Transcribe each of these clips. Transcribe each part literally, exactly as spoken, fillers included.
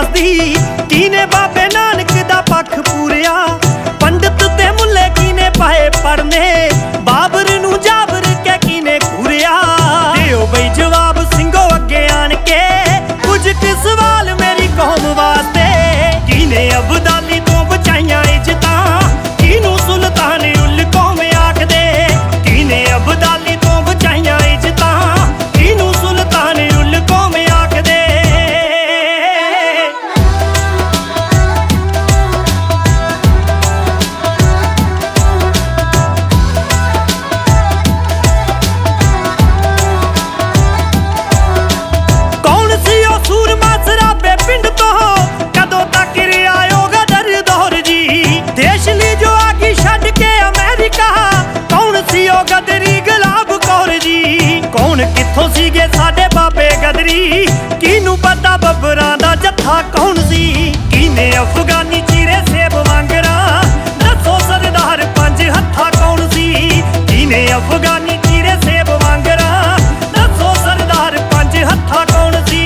दी। कीने बाबे नानक दा पक्ष पूरिया, पंडित ते मुल्ले कीने पाए पढ़ने, बाबर नू जाबर के कीने घूरिया। दिओ बई जवाब सिंघो अगे आन के, कुछ क सवाल मेरी कौम वास्ते। कीने अबदाली तो बचाइयां इज्जतां, कीनू सुल्तान उल कौम आखदे। कीने अबदाली तो बचाइयां इज्जतां, कीनू सुल्तान उल कौम आखदे। कौन सी ओ सूरमा सराबे पिंड तो, कदों तक रियाओ गदर दौर जी। देश ली जो आगी छड्ड के अमेरिका, कौन सी ओ गदरी गुलाब कौर जी। कौन कित्थों सीगे साडे बाबे गदरी, कीनू पता बब्बरां दा जत्था कौन सी। कीने अफगानी चीरे सेब वांगरा, दसो सरदार पंज हत्था कौन सी। कीने अफगानी चीरे सेब वांगरा, दसो सरदार पंज हत्था कौन सी।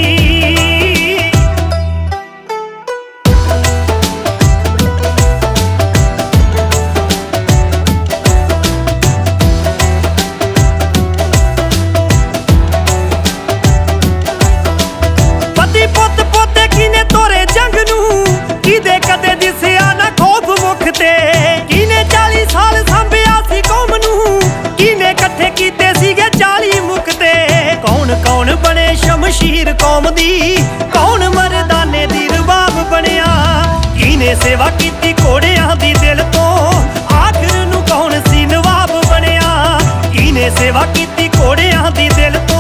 पति पुत पोते कीने तोरे जंग नू, कीदे कदे दिसिया ना खौफ मुख ते। कीने चाली साल संभिया सी कौम नू, कीने कट्ठे कीते सीगे चाली मुख ते। कौन कौन बने शमशीर कौम दी, कौन मर्दाने दी रबाब बनिया। कीने सेवा कीती घोड़ियां दी दिल तो, आखिर नू कौन सी नवाब बनिया। कीने सेवा कीती घोड़ियां दी दिल तो,